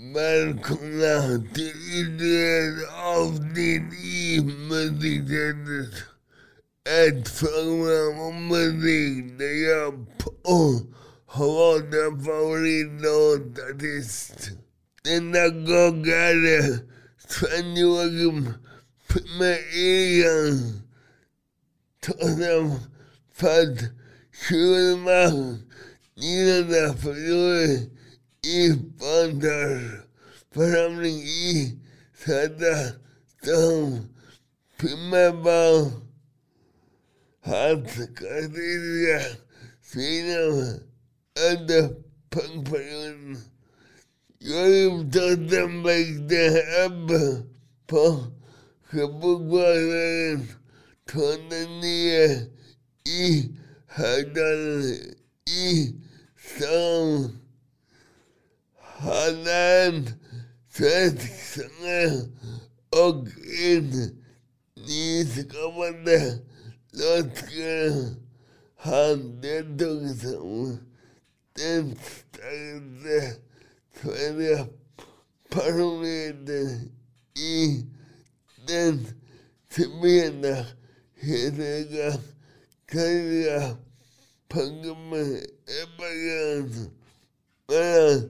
Välkomna till ytterligare ett avsnitt i Musikcentret. Ett program om musik där jag har varit en favoritlåtartist. Denna gång är det Sven-Joakim med egen för 20 mars 1940 i Bandars församling i Södra stan. Primärbar hans karaktäristiska scener under punkperioden. Jag växte upp på Sjöbogårdsvägen 209 i Högdalen i stan. Han är en svensk sångare och en nyskapande låtskrivare. Han deltog som den starkaste svenska personligheten i den civila heliga kyrkan punken med epagan mellan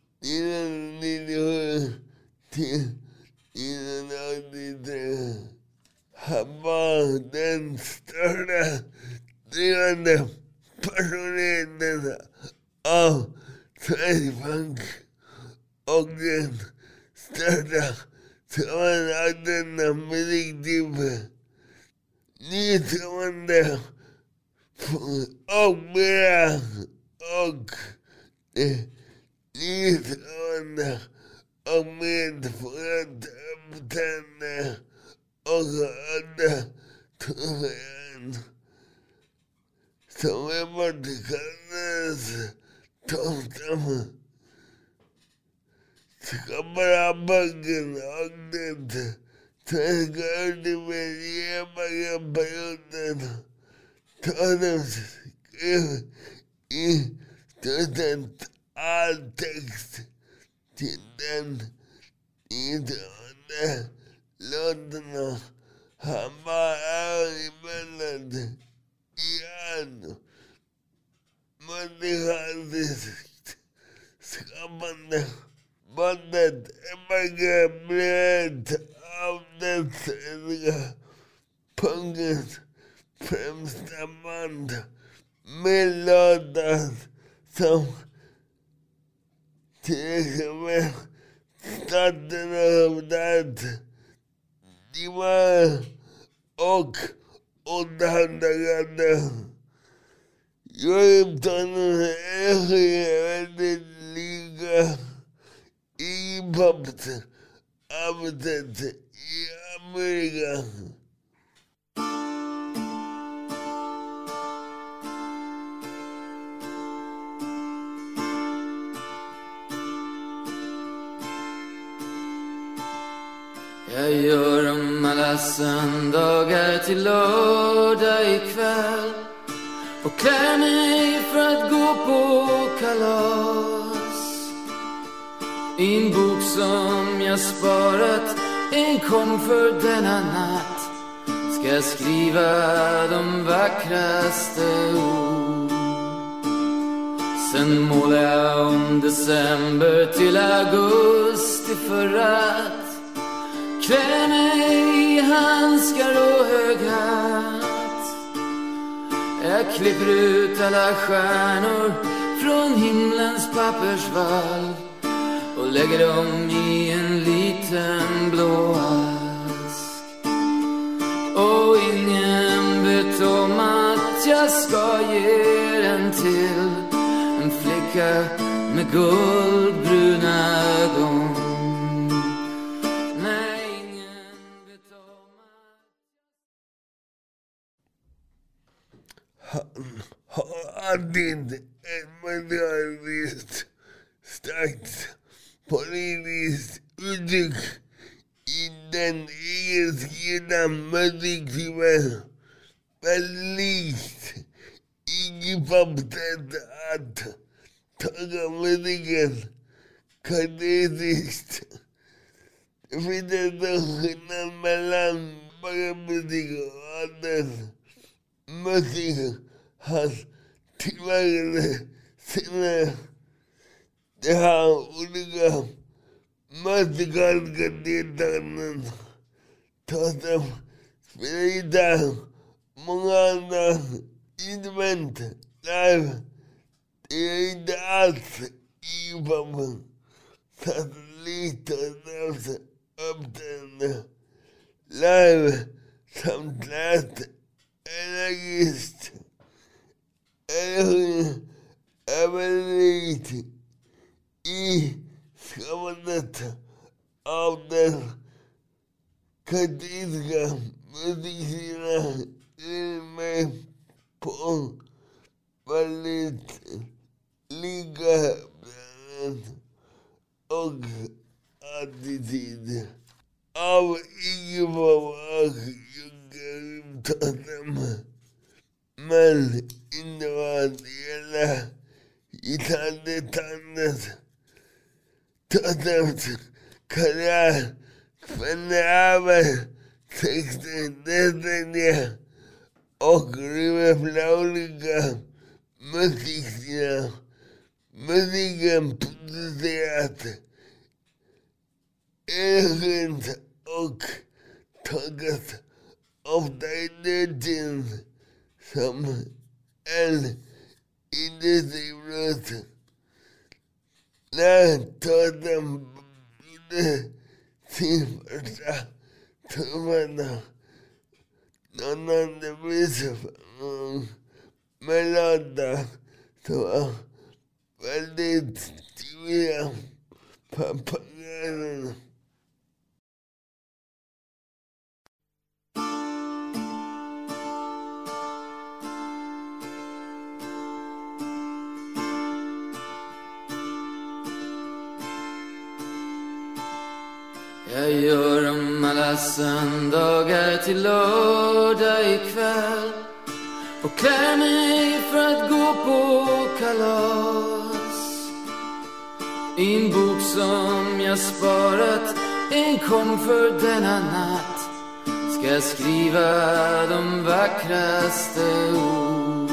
1997 till 1983. Han var den största drivande personligheten av svensk punk och den största sammanhållna musiktypen. Nyskapande och mera och nyskapande och medfört uppträdande och andra turnéer som enbart kallades toppar. Skapade punken och det svenska ultimativa-perioden talade skrev i stort sett all text till den intrående låtarna. Han var emellan igen musikaliskt skapande. Bandet är brett av den svenska punkens främsta band med låtar som till exempel Staten av det, Diva och 800 grader. Jag upptalar väldigt lika i pops arbetet i Amerika. Jag gör om alla söndagar till lördag ikväll och klär mig för att gå på kalas. I en bok som jag sparat enkom för denna natt ska jag skriva de vackraste ord. Sen målar jag om december till augusti för att klä mig i handskar och hög hatt. Jag klipper ut alla stjärnor från himlens pappersvalv och lägger dem i en liten blå ask. Och ingen vet om att jag ska ge den till en flicka med guldbruna ögon. Han har alltid en medialiskt starkt politiskt uttryck i den egenskrivna musiktypen. Väldigt Iggy Pop sätt att taga musiken katetiskt. Det finns en skillnad mellan bara musik och annan musik. Hans tillverkade sina det här olika musikaliska deltaganden. Som spelar gitarr, många andra instrument live. Det är inte alls i pappan. Satelliter uppträdande live samt lätt energist. Energi är väldigt i skapandet av den katolska musiken med på väldigt lika och attityd av icke-påverk men inte vad det gäller gitarrdetaljet. Tottems karriär spänner över 60 decennier och rymmer flera olika musikstilar. Musiken producerat enskilt och tagit ofta i nödtid som en industribrott. När Totem gjorde sin första turnéerna någon annan visning med låtar som var väldigt tydliga på programmen. Jag gör om alla söndagar till lördag ikväll och klär mig för att gå på kalas. I en bok som jag sparat enkom för denna natt ska jag skriva de vackraste ord.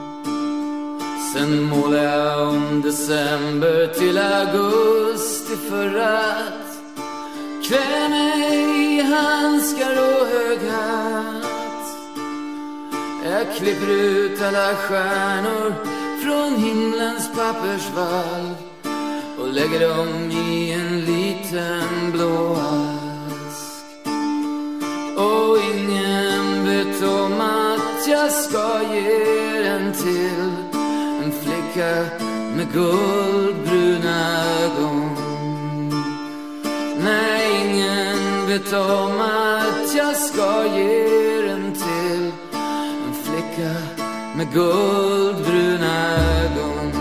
Sen målar jag om december till augusti för att klä mig i handskar och hög hatt. Jag klipper ut alla stjärnor från himlens pappersvalv och lägger dem i en liten blå ask. Och ingen vet om att jag ska ge den till en flicka med guldbruna ögon. Nej, ingen vet om att jag ska ge den till en flicka med guldbruna ögon.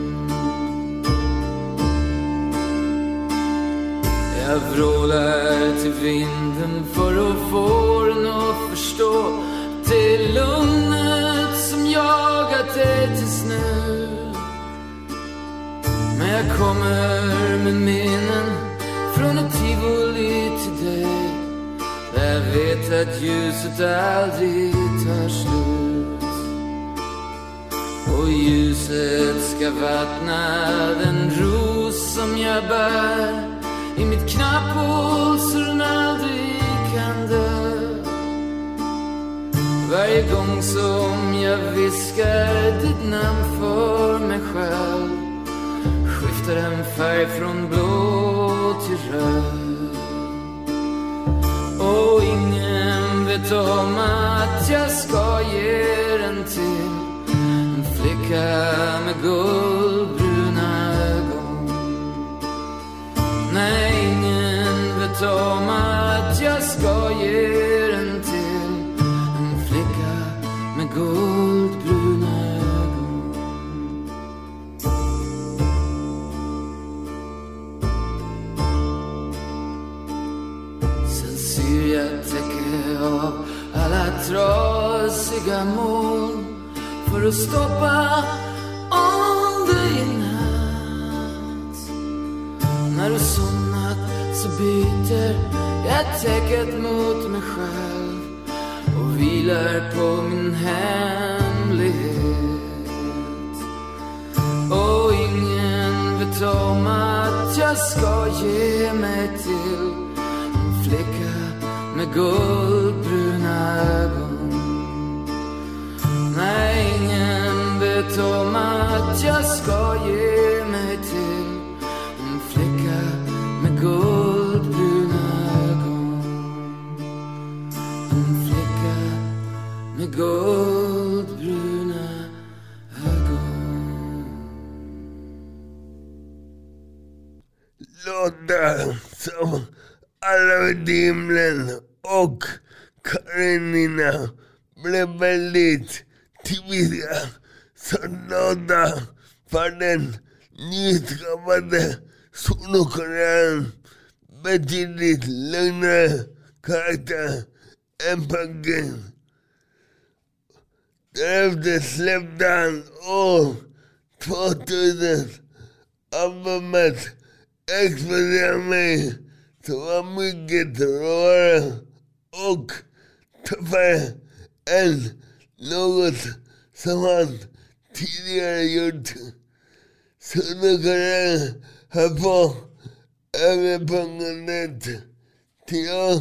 Jag vrålar till vinden för att få den att förstå det är lugnet som jagat dig tills nu. Men jag kommer med minnen från ett tivoli till dig, där jag vet att ljuset aldrig tar slut. Och ljuset ska vattna den ros som jag bär i mitt knapphål så den aldrig kan dö. Varje gång som jag viskar ditt namn för mig själv skiftar en färg från blå till röd. Och ingen vet om att jag ska ge den till en flicka med guldbruna ögon. Nej, ingen vet om att jag ska ge den till en flicka med guldbruna ögon. Sen syr jag täcke av alla trasiga moln för att stoppa om det i natt. När du somnat så byter jag täcket mot mig själv och vilar på min hemlighet. Och ingen vet om att jag ska ge mig till en flicka med guldbruna ögon. Nej, ingen vet om att jag ska ge mig till en flicka med guldbruna ögon. En flicka med guldbruna ögon. Låtar som Alla vid himlen och Karenina blev väldigt tidiga som låtar för den nyskapade solokarriären betydligt lugnare karaktär än punken. Därefter släppte han år 2000 albumet Explodera mig, som var mycket råare och tuffare än något som han tidigare gjort. Solokarriären har på överpunkandet till år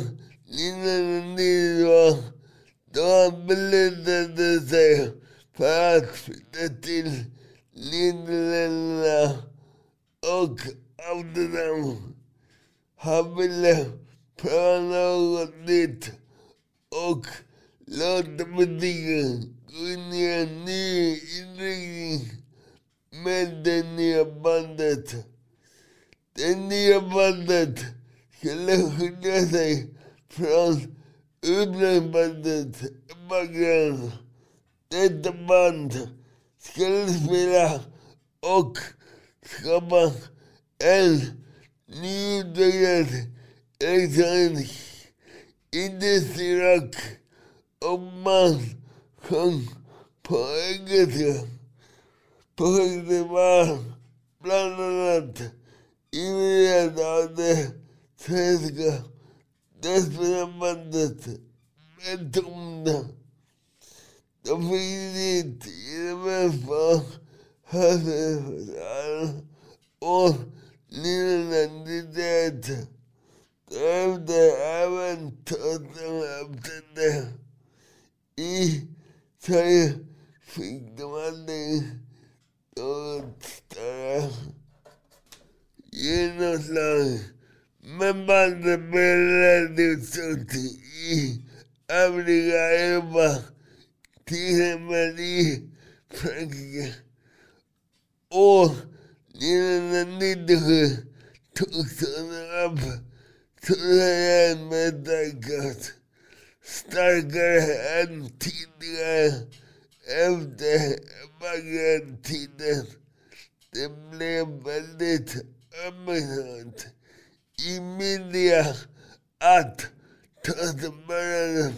1992 då han beslutade sig för att flytta till Nederländerna och Amsterdam. Han ville pröva något nytt och låta musiken gå in i en ny inriktning med det nya bandet. Det nya bandet skulle skilja sig från ursprungsbandet bakgrund. Detta band skulle spela och skapa en nyutvecklad elektronisk industrirock och man sjöng på engelska. Projektet var bland annat inspirerat av det svenska dödsbandet Metoderna. De fick dit genom på höstfestivalen år 1991. Därefter även Tottenham i Sverige fick de aldrig något större genomslag. Men bandet blev relativt stort i övriga Europa, till exempel i Frankrike. År 1997 togs de upp sådär med tankar starkare än tidigare efter baggrundtiden. Det blev väldigt uppmärksammat i media att Tottenham började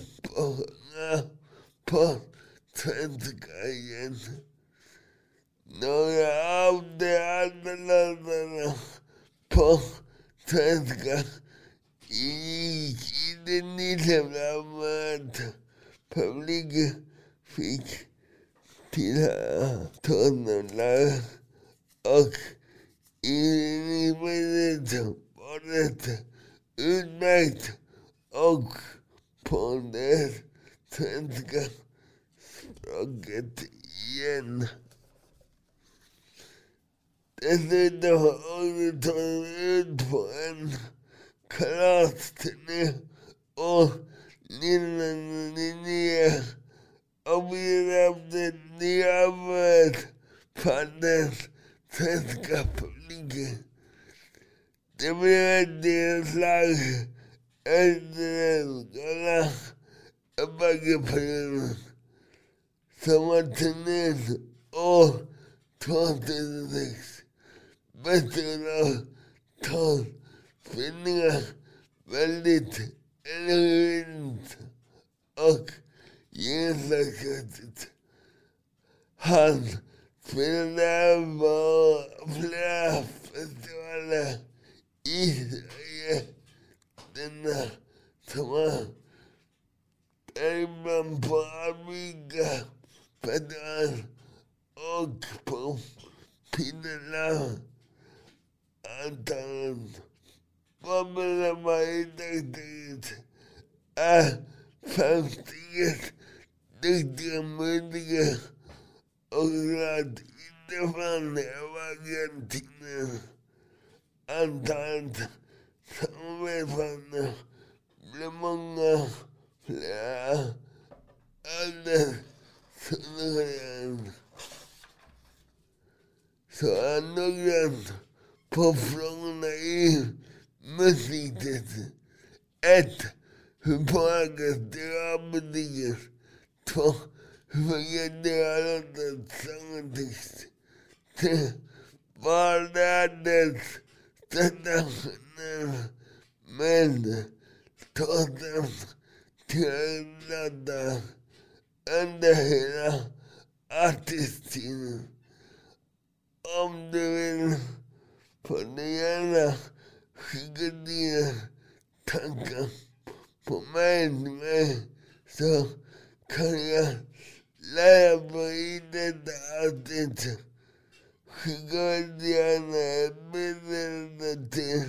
på svenska igen. Några av de andra låtarna på svenska gick i det nysamla publiken fick tillhöra Tottenham och inspelningen var det utmärkt och på det svenska språket igen. Dessutom har vi tagit ut på en kalasturné år 1999 och vi har haft ett nyavhört för den svenska publiken. Det blev ett inslag efter den skala baggeperioden som var turnéns år 2006. Bestod av 12 spelningar, väldigt elegant och genomslagskraftigt. Han spelade på flera festivaler i Sverige. Denna som var däribland på Arvika federal och på Pinela. Antalet kommer varje dagtid är 50 duktiga myndiga och att inte fan av Argentina. Antalet samarbetspartner blir många flera alldeles suveränt. Så är noggrant på frågorna i musiket. 1. Hur påverkas det av musiken? 2. Hur fungerar låten sångtext? 3. Vad är dess största med total tillrätta under hela artisttiden? Om du vill får du gärna skicka dina tankar på mig så kan jag lära mig detta avsnitt. Skicka gärna ett meddelande till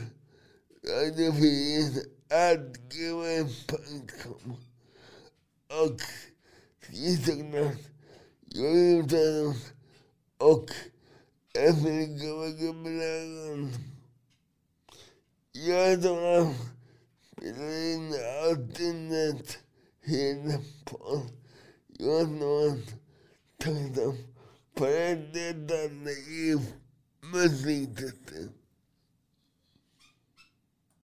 radiofil@gmail.com och såklart jag uttalar och Afrika-rekommendationen. Jag tar spelar in avsnittet hela på jag tacksam för detta i musiktexten.